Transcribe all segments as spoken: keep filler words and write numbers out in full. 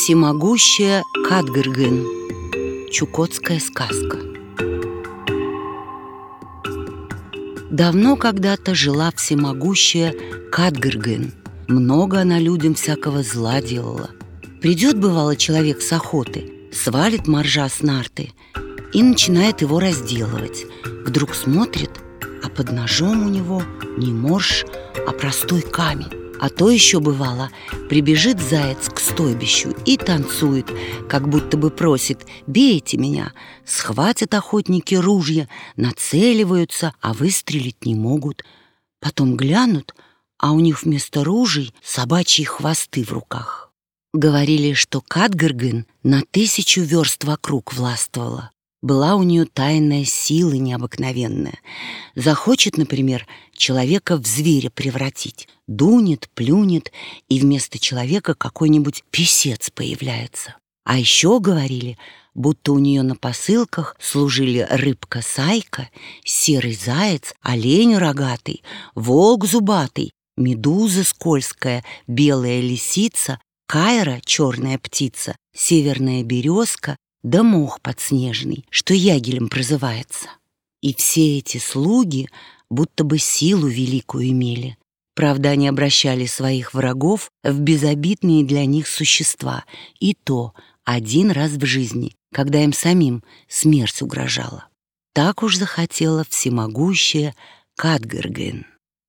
Всемогущая Катгыргын. Чукотская сказка. Давно когда-то жила всемогущая Катгыргын. Много она людям всякого зла делала. Придет, бывало, человек с охоты, свалит моржа с нарты и начинает его разделывать. Вдруг смотрит, а под ножом у него не морж, а простой камень. А то еще бывало, прибежит заяц к стойбищу и танцует, как будто бы просит: «Бейте меня!» Схватят охотники ружья, нацеливаются, а выстрелить не могут. Потом глянут, а у них вместо ружей собачьи хвосты в руках. Говорили, что Катгыргын на тысячу верст вокруг властвовала. Была у нее тайная сила необыкновенная. Захочет, например, человека в зверя превратить. Дунет, плюнет, и вместо человека какой-нибудь писец появляется. А еще говорили, будто у нее на посылках служили рыбка-сайка, серый заяц, олень рогатый, волк зубатый, медуза скользкая, белая лисица, кайра, черная птица, северная березка, да мох подснежный, что ягелем прозывается. И все эти слуги будто бы силу великую имели. Правда, они обращали своих врагов в безобидные для них существа, и то один раз в жизни, когда им самим смерть угрожала. Так уж захотела всемогущая Катгыргын.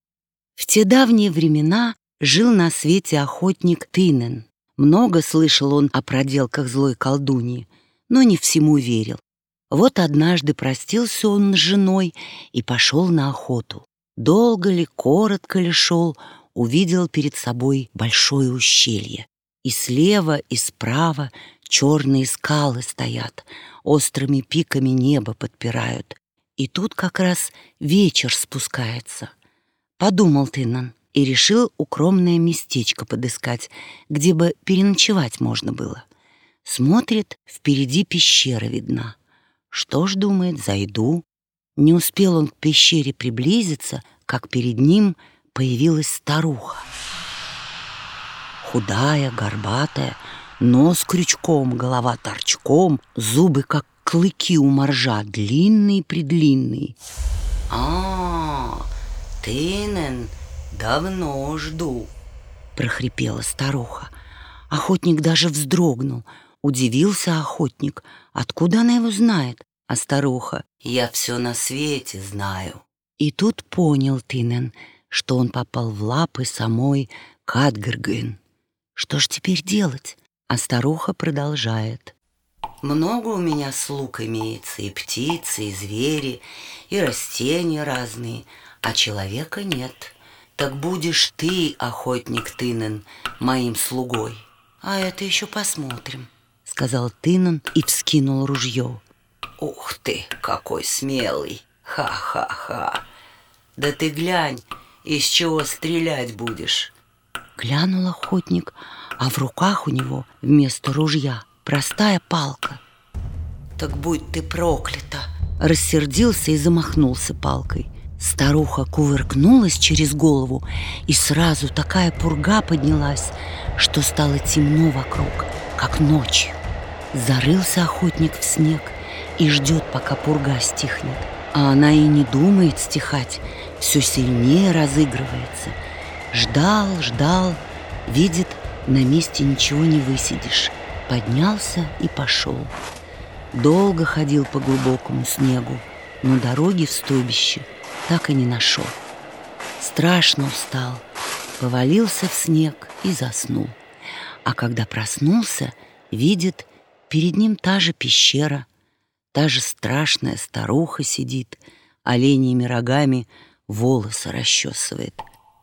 В те давние времена жил на свете охотник Тынен. Много слышал он о проделках злой колдуньи, но не всему верил. Вот однажды простился он с женой и пошел на охоту. Долго ли, коротко ли шел, увидел перед собой большое ущелье. И слева, и справа черные скалы стоят, острыми пиками небо подпирают. И тут как раз вечер спускается. Подумал Тынен и решил укромное местечко подыскать, где бы переночевать можно было. Смотрит, впереди пещера видна. Что ж, думает, зайду. Не успел он к пещере приблизиться, как перед ним появилась старуха. Худая, горбатая, нос крючком, голова торчком, зубы, как клыки у моржа, длинные-предлинные. «А, Тынен, давно жду», — прохрипела старуха. Охотник даже вздрогнул. Удивился охотник. Откуда она его знает? А старуха: «Я все на свете знаю». И тут понял Тынен, что он попал в лапы самой Катгыргын. Что ж теперь делать? А старуха продолжает: «Много у меня слуг имеется, и птицы, и звери, и растения разные, а человека нет. Так будешь ты, охотник Тынен, моим слугой». «А это еще посмотрим», — сказал Тынен и вскинул ружье. «Ух ты, какой смелый! Ха-ха-ха! Да ты глянь, из чего стрелять будешь!» Глянул охотник, а в руках у него вместо ружья простая палка. «Так будь ты проклята!» Рассердился и замахнулся палкой. Старуха кувыркнулась через голову, и сразу такая пурга поднялась, что стало темно вокруг, как ночью. Зарылся охотник в снег и ждет, пока пурга стихнет. А она и не думает стихать, все сильнее разыгрывается. Ждал, ждал, видит, на месте ничего не высидишь. Поднялся и пошел. Долго ходил по глубокому снегу, но дороги в стойбище так и не нашел. Страшно устал, повалился в снег и заснул. А когда проснулся, видит, перед ним та же пещера, та же страшная старуха сидит, оленьими рогами волосы расчесывает.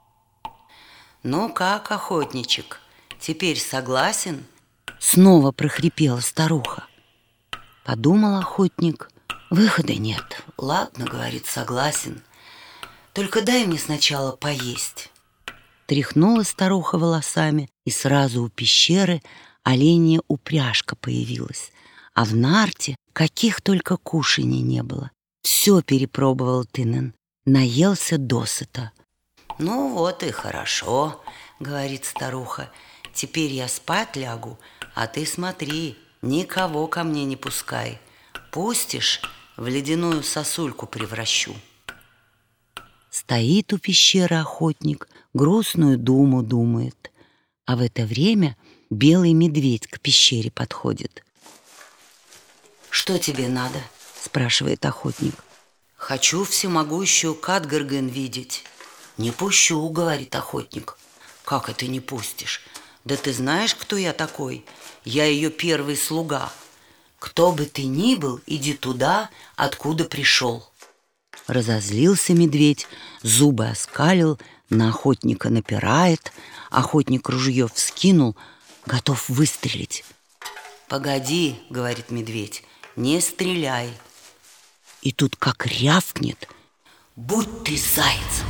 «Ну как, охотничек, теперь согласен?» Снова прохрипела старуха. Подумал охотник: выхода нет. «Ладно, — говорит, — согласен. Только дай мне сначала поесть». Тряхнула старуха волосами, и сразу у пещеры оленья упряжка появилась. А в нарте каких только кушаний не было. Все перепробовал Тынен, наелся досыта. «Ну вот и хорошо, — говорит старуха, — теперь я спать лягу, А ты смотри, никого ко мне не пускай. Пустишь, в ледяную сосульку превращу. Стоит у пещеры охотник, грустную думу думает. А в это время белый медведь к пещере подходит. «Что тебе надо?» – спрашивает охотник. «Хочу всемогущую Катгарген видеть». «Не пущу», – говорит охотник. «Как это не пустишь? Да ты знаешь, кто я такой? Я ее первый слуга. Кто бы ты ни был, иди туда, откуда пришел». Разозлился медведь, зубы оскалил, на охотника напирает. Охотник ружье вскинул, готов выстрелить. «Погоди», — говорит медведь, — «не стреляй». И тут как рявкнет: «Будь ты зайцем!»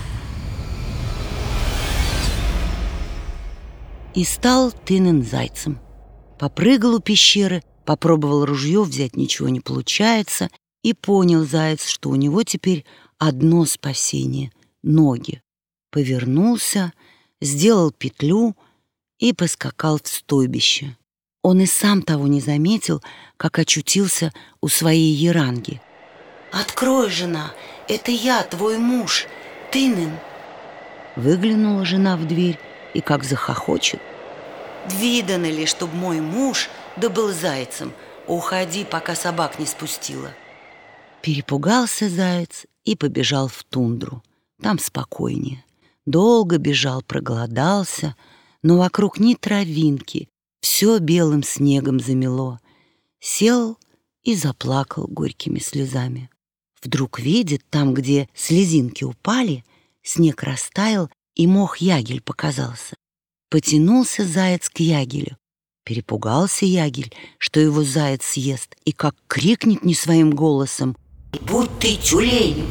И стал Тынен зайцем. Попрыгал у пещеры, попробовал ружье взять, ничего не получается, и понял заяц, что у него теперь одно спасение — ноги. Повернулся, сделал петлю и поскакал в стойбище. Он и сам того не заметил, как очутился у своей еранги. «Открой, жена, это я, твой муж, Тынен!» Выглянула жена в дверь и как захохочет: «Видано ли, чтоб мой муж да был зайцем? Уходи, пока собак не спустила». Перепугался заяц и побежал в тундру. Там спокойнее. Долго бежал, проголодался, но вокруг ни травинки, все белым снегом замело. Сел и заплакал горькими слезами. Вдруг видит, там, где слезинки упали, снег растаял, и мох ягель показался. Потянулся заяц к ягелю. Перепугался ягель, что его заяц съест, и как крикнет не своим голосом: «Будь ты тюленем!»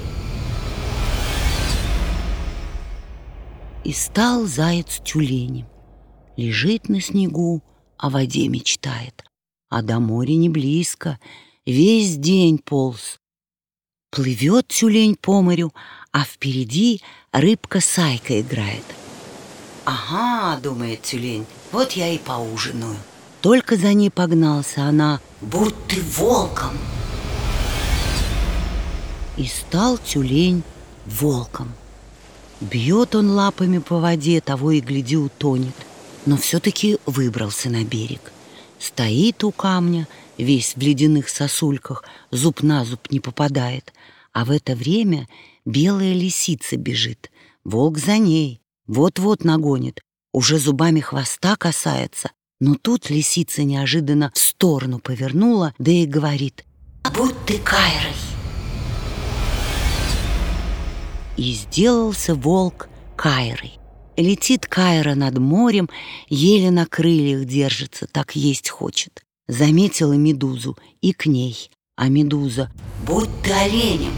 И стал заяц тюленем. Лежит на снегу, о воде мечтает. А до моря не близко, весь день полз. Плывет тюлень по морю, а впереди рыбка-сайка играет. «Ага, — думает тюлень, — вот я и поужинаю». Только за ней погнался она: «Будь ты волком!» И стал тюлень волком. Бьет он лапами по воде, того и гляди утонет. Но все-таки выбрался на берег. Стоит у камня, весь в ледяных сосульках, зуб на зуб не попадает. А в это время белая лисица бежит. Волк за ней, вот-вот нагонит, уже зубами хвоста касается. Но тут лисица неожиданно в сторону повернула, да и говорит: «Будь ты Кайрой!» И сделался волк Кайрой. Летит Кайра над морем, еле на крыльях держится, так есть хочет. Заметила медузу и к ней. А медуза: «Будь ты оленем!»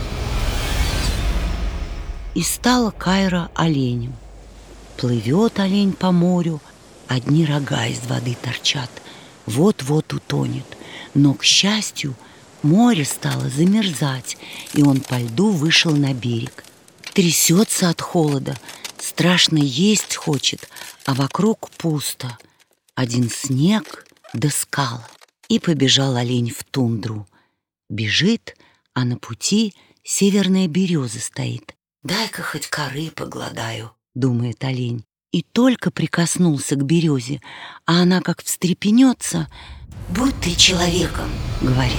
И стала Кайра оленем. Плывет олень по морю, одни рога из воды торчат, вот-вот утонет. Но, к счастью, море стало замерзать, и он по льду вышел на берег. Трясется от холода, страшно есть хочет, а вокруг пусто. Один снег да скала. И побежал олень в тундру. Бежит, а на пути северная береза стоит. «Дай-ка хоть коры погладаю», — думает олень. И только прикоснулся к березе, а она как встрепенется: «Будь ты человеком», — говорит.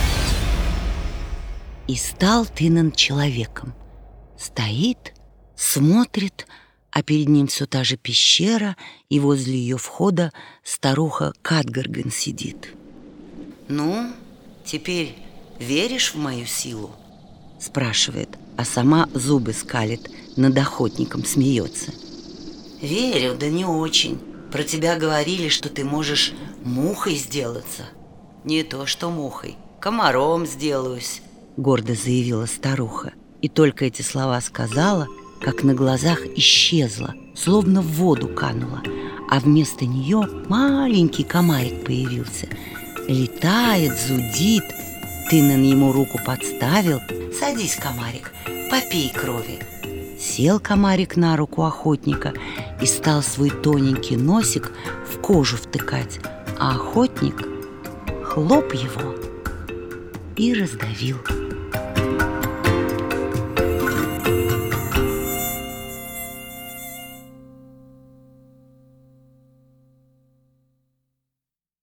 И стал Тынен человеком. Стоит, смотрит, а перед ним все та же пещера, и возле ее входа старуха Катгарген сидит. «Ну, теперь веришь в мою силу?» — спрашивает, а сама зубы скалит, над охотником смеется. «Верю, да не очень. Про тебя говорили, что ты можешь мухой сделаться». «Не то что мухой, комаром сделаюсь», — гордо заявила старуха. И только эти слова сказала, как на глазах исчезла, словно в воду канула, а вместо нее маленький комарик появился. Летает, зудит. Тынен ему руку подставил. «Садись, комарик, попей крови». Сел комарик на руку охотника и стал свой тоненький носик в кожу втыкать. а охотник хлоп его и раздавил.